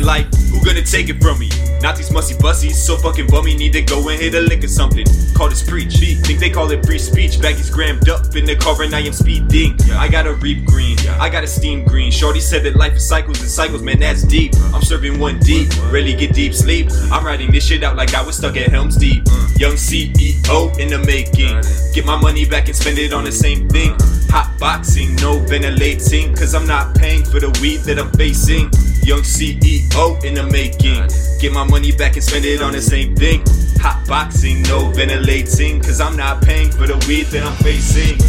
like, who gonna take it from me? Not these musty bussies, so fucking bummy. Need to go and hit a lick or something. Call this preach, think they call it free speech. Baggies grammed up in the car and I am speeding. I gotta reap green, I gotta steam green. Shorty said that life is cycles and cycles, man that's deep. I'm serving one deep, rarely get deep sleep. I'm writing this shit out like I was stuck at Helm's Deep. Young CEO in the making. Get my money back and spend it on the same thing. Hot boxing, no ventilating, cause I'm not paying for the weed that I'm facing. Young CEO in the making. Get my money back and spend it on the same thing. Hot boxing, no ventilating, cause I'm not paying for the weed that I'm facing.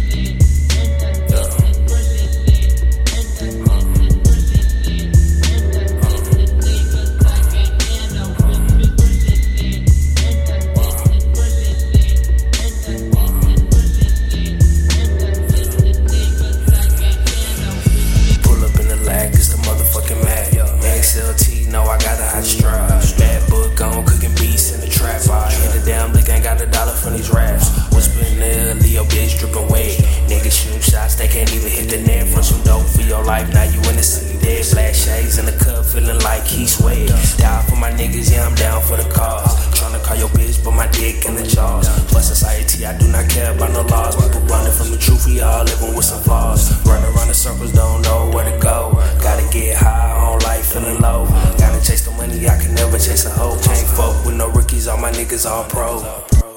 XLT, no, I got a hot strap. Bad book on cooking beats in the trap. I hit a damn lick, ain't got $1 from these raps. Whispering there, Leo bitch dripping wet. Niggas shooting shots, they can't even hit the net. From some dope for your life, now you in the city dead. Black shades in the cup, feeling like he's sweat. Down for my niggas, yeah, I'm down for the cause. Tryna call your bitch, but my dick in the jaws. But society, I do not care about no laws. People running from the truth, we all living with some flaws. Run around the circles, don't know where to go. Gotta get high on life, feeling low. Gotta chase the money, I can never chase a hoe. Can't fuck with no rookies, all my niggas all pro.